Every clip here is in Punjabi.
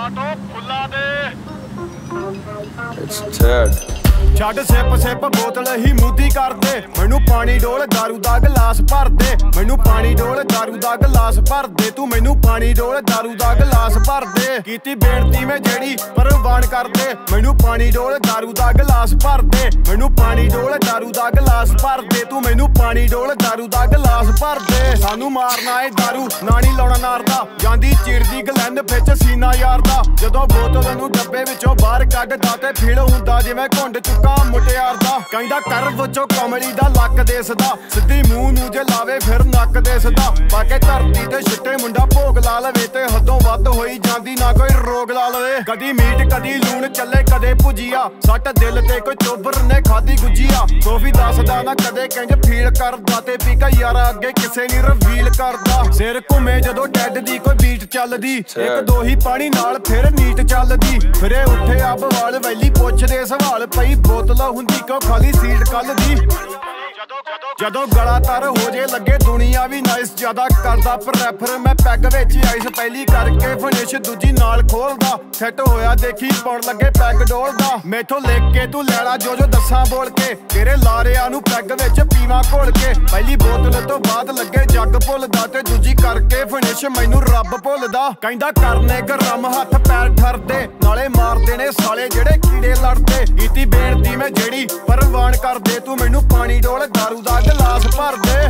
It's Ted. ਛੱਡ ਸਿਪ ਸਿਪ ਬੋਤਲ ਹੀ ਮੂਦੀ ਕਰਦੇ ਮੈਨੂੰ ਪਾਣੀ ਡੋਲ ਦਾਰੂ ਦਾ ਗਲਾਸ ਭਰ ਦੇ ਮੈਨੂੰ ਪਾਣੀ ਡੋਲ ਦਾਰੂ ਦਾ ਗਲਾਸ ਭਰ ਦੇ ਤੂੰ ਮੈਨੂੰ ਪਾਣੀ ਡੋਲ ਦਾਰੂ ਦਾ ਗਲਾਸ ਭਰ ਦੇ ਕੀਤੀ ਬੇਨਤੀ ਮੈਂ ਜਿਹੜੀ ਪ੍ਰਵਾਨ ਕਰਦੇ ਮੈਨੂੰ ਪਾਣੀ ਡੋਲ ਦਾਰੂ ਦਾ ਗਲਾਸ ਭਰ ਦੇ ਮੈਨੂੰ ਪਾਣੀ ਡੋਲ ਦਾਰੂ ਦਾ ਗਲਾਸ ਭਰ ਦੇ ਤੂੰ ਮੈਨੂੰ ਪਾਣੀ ਡੋਲ ਦਾਰੂ ਦਾ ਗਲਾਸ ਭਰ ਦੇ ਸਾਨੂੰ ਮਾਰਨਾ ਏ ਦਾਰੂ ਨਾ ਨੀ ਲਾਉਣਾ ਨਾਰਦਾ ਜਾਂਦੀ ਚਿੜਦੀ ਗਲੈਂਡ ਵਿੱਚ ਸੀਨਾ ਯਾਰ ਦਾ ਜਦੋਂ ਬੋਤਲ ਨੂੰ ਡੱਬੇ ਵਿੱਚੋਂ ਬਾਹਰ ਕੱਢਦਾ ਤੇ ਫੀਲ ਹੁੰਦਾ ਜਿਵੇਂ ਘੁੰਡ ਚੁੱਕਾ ਮੁਟਿਆਰ ਦਾ ਕਹਿੰਦਾ ਕਰ ਵਿੱਚੋਂ ਕਮਲੀ ਦਾ ਲੱਕ ਦੇਸਦਾ ਸਿੱਧੀ ਮੂੰਹ ਨੂੰ ਜੇ ਲਾਵੇ ਫਿਰ ਨੱਕ ਦੇਸਦਾ ਬਾਕੇ ਧਰਤੀ ਤੇ ਛਿੱਟੇ ਮੁੰਡਾ ਭੋਗ ਲਾ ਲਵੇ ਤੇ ਹੱਦੋਂ ਵੱਧ ਹੋਈ ਜਾਂਦੀ ਨਾ ਕੋਈ ਰੋਗ ਲਾ ਲਵੇ ਕਦੀ ਮੀਟ ਕਦੀ ਲੂਣ ਚੱਲੇ ਕਦੇ ਭੁਜੀਆ ਸੱਟ ਦਿਲ ਤੇ ਕੋਈ ਚੋਬਰ ਨੇ ਖਾਦੀ ਗੁਜੀਆ ਸੋਫੀ ਦੱਸਦਾ ਨਾ ਕਦੇ ਕਹਿੰਦੇ ਫੀਲ ਕਰਦਾ ਤੇ ਪੀਕਾ ਯਾਰਾ ਅੱਗੇ ਕਿਸੇ ਨਹੀਂ ਰਿਵੀਲ ਕਰਦਾ ਸਿਰ ਘੁੰਮੇ ਜਦੋਂ ਡੈਡ ਦੀ ਕੋਈ ਬੀਟ ਚੱਲਦੀ ਇੱਕ ਦੋ ਹੀ ਪਾਣੀ ਨਾਲ ਫਿਰ ਨੀਟ ਚੱਲਦੀ ਫਿਰੇ ਉੱਠੇ ਆ ਬਵਾਲ ਵੈਲੀ ਪੁੱਛਦੇ ਸਵਾਲ ਪਈ ਬੋਤਲ ਹੁੰਦੀ ਕਿਉਂ ਖਾਲੀ ਸੀਟ ਕੱਲ ਦੀ ਜਦੋਂ ਗਲਾ ਤਰ ਹੋ ਜੇ ਲੱਗੇ ਦੁਨੀਆ ਵੀ ਨਾਈਸ ਜ਼ਿਆਦਾ ਕਰਦਾ ਪ੍ਰੈਫਰ ਮੈਂ ਪੈਗ ਵਿੱਚ ਆਈਸ ਪਹਿਲੀ ਕਰਕੇ ਫਿਨਿਸ਼ ਦੂਜੀ ਨਾਲ ਖੋਲਦਾ ਸੈੱਟ ਹੋਇਆ ਦੇਖੀ ਪਾਉਣ ਲੱਗੇ ਪੈਗ ਡੋਲਦਾ ਮੈਥੋਂ ਲਿਖ ਕੇ ਤੂੰ ਲੈਣਾ ਜੋ ਦੱਸਾਂ ਬੋਲ ਕੇ ਤੇਰੇ ਲਾਰਿਆਂ ਨੂੰ ਪੈਗ ਵਿੱਚ ਪੀਵਾ ਘੋਲ ਕੇ ਪਹਿਲੀ ਬੋਤਲ ਤੋਂ ਬਾਅਦ ਲੱਗੇ ਜੱਗ ਭੁੱਲਦਾ ਤੇ ਦੂਜੀ ਕਰਕੇ ਫਿਨਿਸ਼ ਮੈਨੂੰ ਰੱਬ ਭੁੱਲਦਾ ਕਹਿੰਦਾ ਕਰਨੇ ਗਰਮ ਹੱਥ ਪੈਰ ਠਰਦੇ ਨਾਲੇ ਮਾਰਦੇ ਨੇ ਸਾਲੇ ਜਿਹੜੇ ਕੀੜੇ ਲੜਦੇ ਕੀਤੀ ਬੇਨਤੀ ਮੈਂ ਜਿਹੜੀ ਪ੍ਰਵਾਨ ਕਰਦੇ ਤੂੰ ਮੈਨੂੰ ਪਾਣੀ ਡੋਲ ਦਾਰੂ ਦਾ ਗਲਾਸ ਭਰ ਦੇ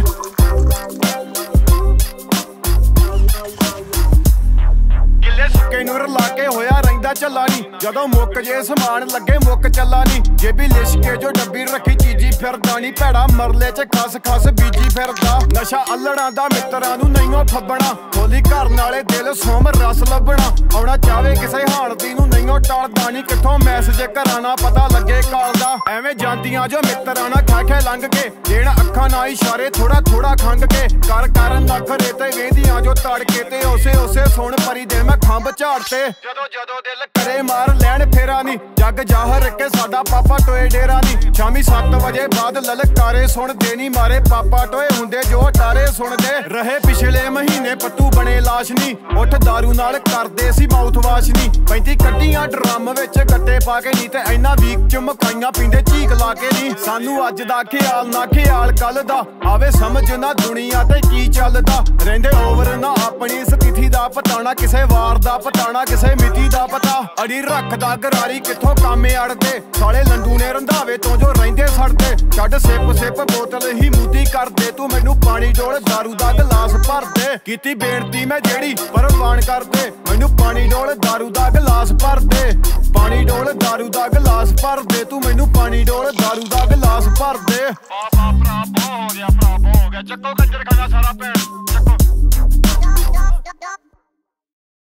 ਗਿੱਲੇ ਸੁੱਕੇ ਨੂੰ ਰਲਾ ਕੇ ਹੋਇਆ ਰਹਿੰਦਾ ਚੱਲਾ ਨੀ ਜਦੋਂ ਮੁੱਕ ਜੇ ਸਮਾਨ ਲੱਗੇ ਮੁੱਕ ਚੱਲਾ ਨੀ ਜੇਬੀ ਲਿਸ਼ ਕੇ ਜੋ ਡੱਬੀ ਰੱਖੀ ਚੀਜੀ ਫਿਰਦਾ ਨੀ ਭੈੜਾ ਮਰਲੇ ਚ ਖਸ ਖਸ ਬੀਜੀ ਫਿਰਦਾ ਨਸ਼ਾ ਅਲੜਾਂ ਦਾ ਮਿੱਤਰਾਂ ਨੂੰ ਨਹੀਂਓ ਫੱਬਣਾ ਹੋਲੀ ਘਰ ਨਾਲੇ ਦਿਲ ਸੋਮ ਰਸ ਲੱਭਣਾ ਆਉਣਾ ਚਾਵੇ ਕਿਸੇ ਹਾਲਤੀ ਨੂੰ ਨਹੀਂਓ ਟਾਲਦਾ ਨੀ ਕਿੱਥੋਂ ਮੈਸੇਜ ਘਰਾਂ ਨਾ ਪਤਾ ਲੱਗੇ ਕਾਲ ਦਾ ਐਵੇਂ ਜਾਂਦੀਆਂ ਜੋ ਮਿੱਤਰਾਂ ਨਾ ਖਾ ਖੇ ਲੰਘ ਕੇ ਦੇਣ ਅੱਖਾਂ ਨਾ ਇਸ਼ਾਰੇ ਥੋੜਾ ਥੋੜਾ ਖੰਗ ਕੇ ਕਰ ਨਖਰੇ ਤੇ ਵੇਂਦੀਆਂ ਜੋ ਤੜਕੇ ਤੇ ਉਸੇ ਸੁਣ ਪਰੀ ਦੇ ਮੈਂ ਖੰਭ ਝਾੜ ਤੇ ਜਦੋਂ ਦਿਲ ਕਰੇ ਮਾਰ ਲੈਣ ਫੇਰਾ ਨੀ ਜੱਗ ਜਾਹਰ ਕੇ ਸਾਡਾ ਪਾਪਾ ਟੋਏ ਡੇਰਾ ਨੀ ਸ਼ਾਮੀ 7 ਵਜੇ ਬਾਅਦ ਲਲਕਾਰੇ ਸੁਣਦੇ ਨੀ ਮਾਰੇ ਪਾਪਾ ਟੋਏ ਹੁੰਦੇ ਜੋ ਟਾਰੇ ਸੁਣਦੇ ਰਹੇ ਪਿਛਲੇ ਮਹੀਨੇ ਪੱਟੂ ਬਣੇ ਲਾਸ਼ ਨੀ ਉੱਠ ਦਾਰੂ ਨਾਲ ਕਰਦੇ ਸੀ ਮਾਊਥ ਵਾਸ਼ ਨੀ 35 ਕੱਢੀਆਂ ਡਰਮ ਵਿੱਚ ਗੱਟੇ ਪਾ ਕੇ ਨੀ ਤੇ ਇੰਨਾ ਵੀਕ ਚ ਮਕਾਈਆਂ ਪੀਂਦੇ ਚੀਕ ਲਾ ਕੇ ਨੀ ਸਾਨੂੰ ਅੱਜ ਦਾ ਖਿਆਲ ਨਾ ਖਿਆਲ ਕੱਲ ਦਾ ਆਵੇ ਸਮਝ ਨਾ ਦੁਨੀਆ ਤੇ ਕੀ ਚੱਲਦਾ ਰਹਿੰਦੇ ਓਵਰ ਨਾ ਆਪਣੀ ਸਥਿਤੀ ਦਾ ਪਤਾਣਾ ਕਿਸੇ ਵਾਰ ਦਾ ਪਤਾਣਾ ਕਿਸੇ ਮਿਤੀ ਦਾ ਪਤਾ ਅੜੀ ਰੱਖਦਾ ਗਰਾਰੀ ਕਿੱਥੋਂ ਕਾਮੇ ਅੜਦੇ ਸਾਲੇ ਲੰਡੂ ਨੇ ਰੰਧਾਵੇ ਤੋਂ ਜੋ ਰਹਿੰਦੇ ਸੜਦੇ ਛੱਡ ਸਿਪ ਬੋਤਲ ਹੀ ਮੂਦੀ ਕਰਦੇ ਤੂੰ ਮੈਨੂੰ ਪਾਣੀ ਡੋਲ ਦਾਰੂ ਦਾ ਗਲਾਸ ਭਰ ਦੇ ਕੀਤੀ ਬੇਨਤੀ ਮੈਂ ਜਿਹੜੀ ਪ੍ਰਵਾਨ ਕਰਦੇ ਮੈਨੂੰ ਪਾਣੀ ਡੋਲ ਦਾਰੂ ਦਾ ਗਲਾਸ ਭਰ ਦੇ ਪਾਣੀ ਡੋਲ ਦਾਰੂ ਦਾ ਗਲਾਸ ਭਰ ਦੇ ਤੂੰ ਮੈਨੂੰ ਪਾਣੀ ਡੋਲ ਦਾਰੂ ਦਾ ਗਲਾਸ ਭਰ ਦੇ ਭਰਾ ਹੋ ਗਿਆ ਚੱਕੋ ਕੰਜਰ ਖਾਣਾ ਸਾਰਾ ਭੈਣ